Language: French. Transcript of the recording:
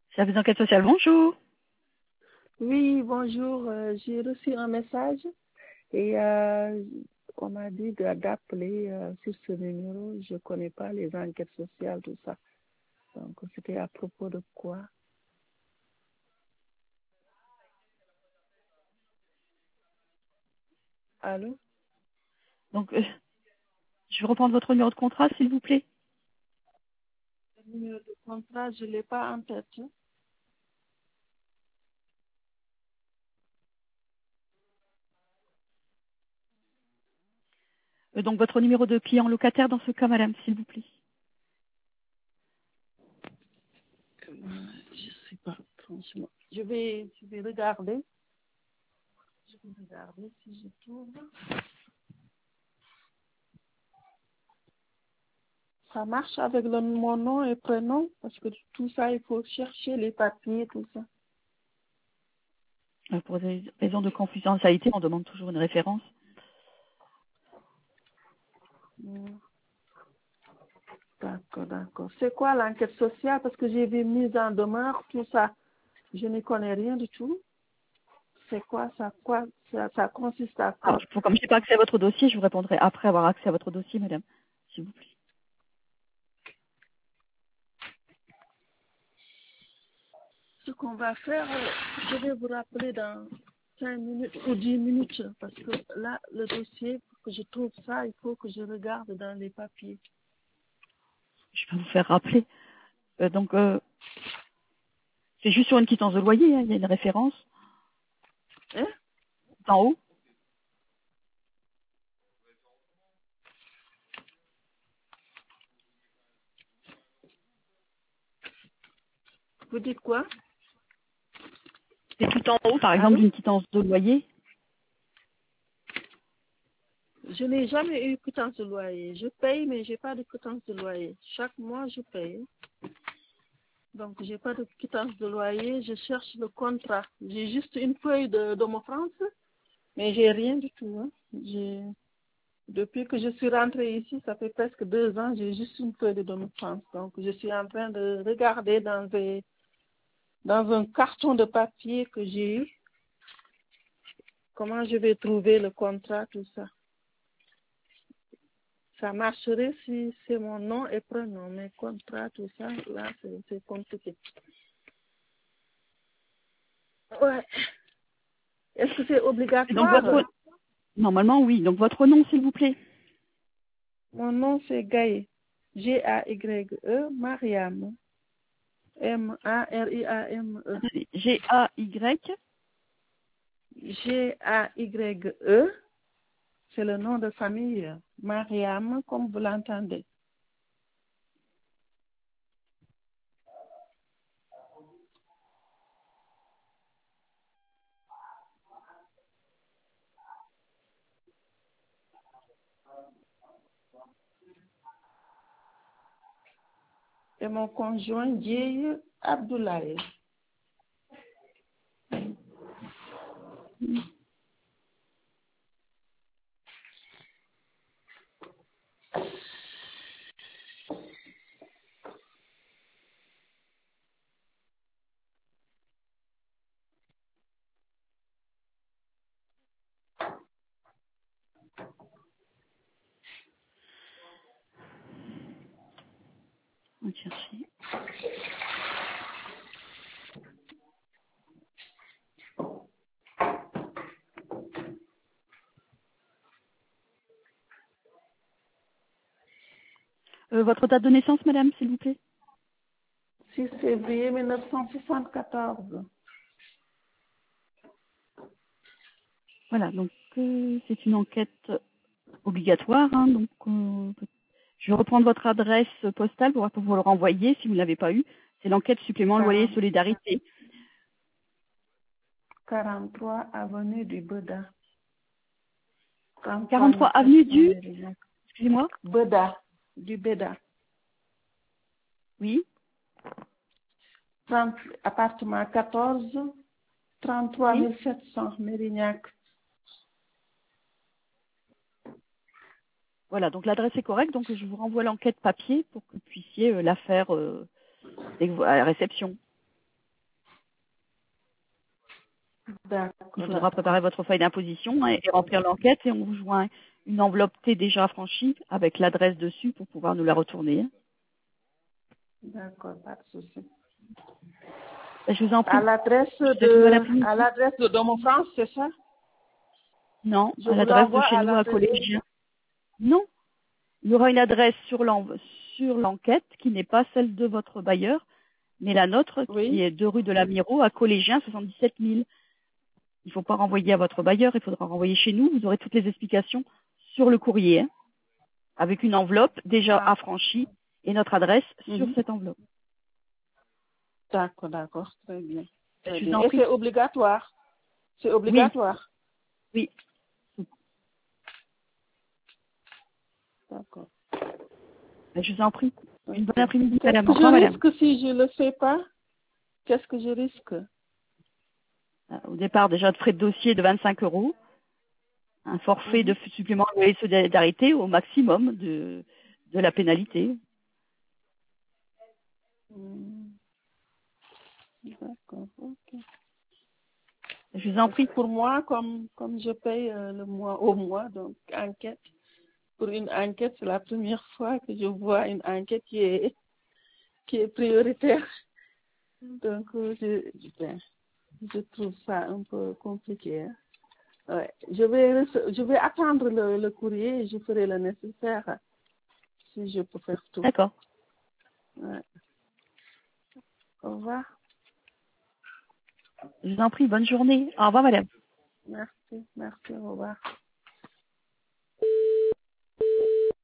Service d'enquête sociale, bonjour. Oui, bonjour. J'ai reçu un message et on m'a dit d'appeler sur ce numéro. Je ne connais pas les enquêtes sociales, tout ça. Donc, c'était à propos de quoi? Allô? Donc, je vais reprendre votre numéro de contrat, s'il vous plaît. Le numéro de contrat, je ne l'ai pas en tête. Donc, votre numéro de client locataire dans ce cas, madame, s'il vous plaît. Je ne sais pas, franchement. Je vais regarder. Je vais regarder si je trouve. Ça marche avec mon nom et prénom parce que tout ça, il faut chercher les papiers, tout ça. Pour des raisons de confidentialité, on demande toujours une référence. Hmm. D'accord, d'accord. C'est quoi l'enquête sociale? Parce que j'ai vu mise en demeure, tout ça. Je ne connais rien du tout. C'est quoi ça? Ça consiste à Alors, quoi? comme je n'ai pas accès à votre dossier, je vous répondrai après avoir accès à votre dossier, madame, s'il vous plaît. Ce qu'on va faire, je vais vous rappeler dans 5 minutes ou 10 minutes. Parce que là, le dossier, pour que je trouve ça, il faut que je regarde dans les papiers. Je vais vous faire rappeler. Donc, c'est juste sur une quittance de loyer, hein, il y a une référence. Hein? En haut. Vous dites quoi? C'est tout en haut, par exemple, Allô? d'une quittance de loyer. Je n'ai jamais eu quittance de loyer. Je paye, mais je n'ai pas de quittance de loyer. Chaque mois, je paye. Donc, j'ai pas de quittance de loyer, je cherche le contrat. J'ai juste une feuille de mon France, mais j'ai rien du tout. Hein. Depuis que je suis rentrée ici, ça fait presque 2 ans, j'ai juste une feuille de mon France. Donc, je suis en train de regarder dans un carton de papier que j'ai eu, comment je vais trouver le contrat, tout ça. Ça marcherait si c'est mon nom et prénom, mais contrat, tout ça, là, c'est compliqué. Ouais. Est-ce que c'est Et donc, obligatoire? normalement, oui. Donc, votre nom, s'il vous plaît. Mon nom, c'est Gaye. Gaye, Mariam. Mariame. Attendez, G-A-Y. Gaye, c'est le nom de famille. Mariam, comme vous l'entendez. Et mon conjoint, Gaye Abdoulaye. On va chercher. Votre date de naissance, madame, s'il vous plaît. 6 février 1974. Voilà, donc c'est une enquête obligatoire. Hein, donc, je vais reprendre votre adresse postale pour vous le renvoyer si vous ne l'avez pas eu. C'est l'enquête supplément loyer 40 solidarité. 43 avenue du Beda. 33 43 avenue 700 du... Mérignac. Excusez-moi. Beda, du Beda. Oui. 30, appartement 14, 33 Oui. 700 Mérignac. Voilà, donc l'adresse est correcte. Donc je vous renvoie l'enquête papier pour que vous puissiez la faire à la réception. Il D'accord, faudra d'accord. préparer votre feuille d'imposition et remplir l'enquête et on vous joint une enveloppe T déjà affranchie avec l'adresse dessus pour pouvoir nous la retourner. D'accord, pas de souci. Je vous en À prie. Je vous souhaite une bonne à après-midi. l'adresse de Domo France, c'est ça? Non, Je à vous l'adresse de l'envoie chez à nous à l'adresse. Collégien. Non, il y aura une adresse sur l'enquête qui n'est pas celle de votre bailleur, mais la nôtre qui Oui. est 2 rue de la Miro à Collégien 77 000. Il ne faut pas renvoyer à votre bailleur, il faudra renvoyer chez nous. Vous aurez toutes les explications sur le courrier, hein, avec une enveloppe déjà Ah. affranchie et notre adresse sur Mhm. cette enveloppe. D'accord, d'accord. Très bien. Très Je vous bien. en Et prie. c'est obligatoire? C'est Oui, obligatoire? oui. D'accord. Je vous en prie. Une bonne Ok. après-midi, Qu'est-ce madame. Au que je revoir, madame. risque si je ne le fais pas? Qu'est-ce que je risque? Au départ, déjà de frais de dossier de 25 euros, un forfait de Mhm. supplément de loyer de solidarité au maximum de la pénalité. Hmm. D'accord, ok. Je vous en Parce que prie. pour moi, comme je paye le mois au mois, donc enquête, pour une enquête, c'est la première fois que je vois une enquête qui est prioritaire. Donc, je trouve ça un peu compliqué, hein. Ouais. Je vais attendre le courrier et je ferai le nécessaire si je peux faire tout. D'accord. Ouais. Au revoir. Je vous en prie. Bonne journée. Au revoir, madame. Merci, merci, au revoir.